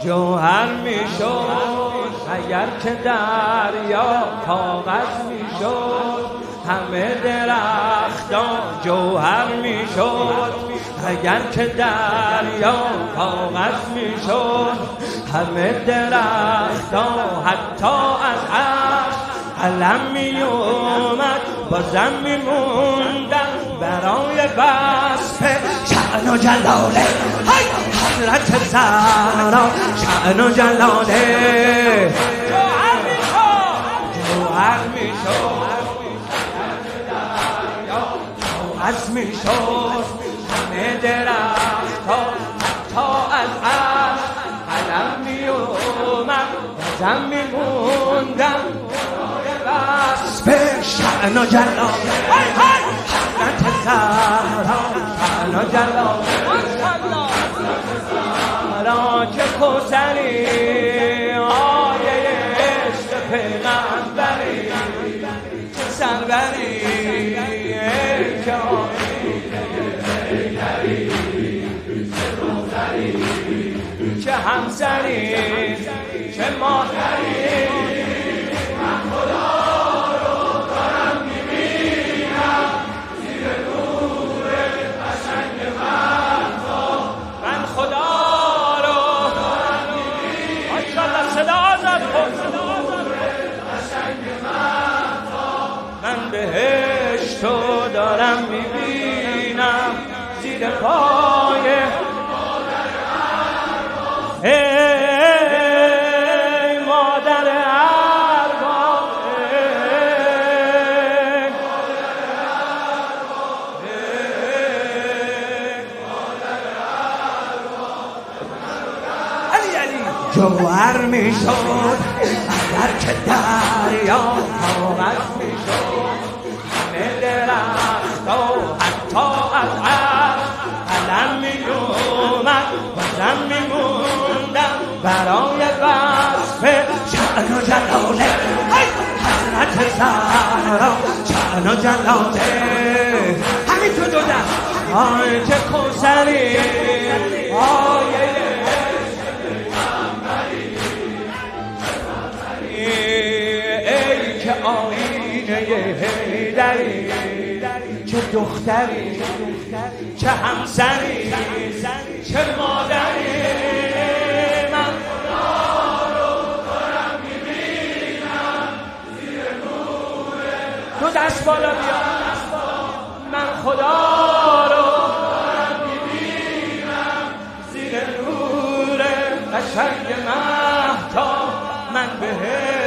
جوهر میشد اگر که دریا کاغذ میشد، همه درختان جوهر میشد اگر که دریا کاغذ میشد، همه درختان حتی از عرش علم میومد بازم میموندن برای وصف شأن و جلاله حضرت زهرا، شأن و جلاله. جوهر میشد کاغذ میشد، همه درختان حتی از عرش علم میومد بازم میموندن وصف شأن و جلاله حضرت زهرا، شأن و جلاله. زهرا که کوثری آیه عشق پیغمبری، چه سروری که چه همسری چه مادری. من خدا رو دارم میبینم زیر نور قشنگ مهتاب، من خدا رو دارم میبینم ماشاءالله صدا زد قشنگ مهتاب، من بهشتو دارم میبینم زیر پای ای مادر ارباب، جوهر میشد اگر که دریا کاغذ میشد، همه درختان حتی از عرش علم میومد بازم میموندن برای وصف شأن و جلاله حضرت زهرا، شأن و جلاله. همین تو دو دست آی که کوثری آیه ای که آینه حیدری، چه دختری چه همسری چه مادری. من خدا رو دارم میبینم زیر نور، تو دست بالا بیا. من خدا رو دارم میبینم زیر نور قشنگ مهتاب، من بهش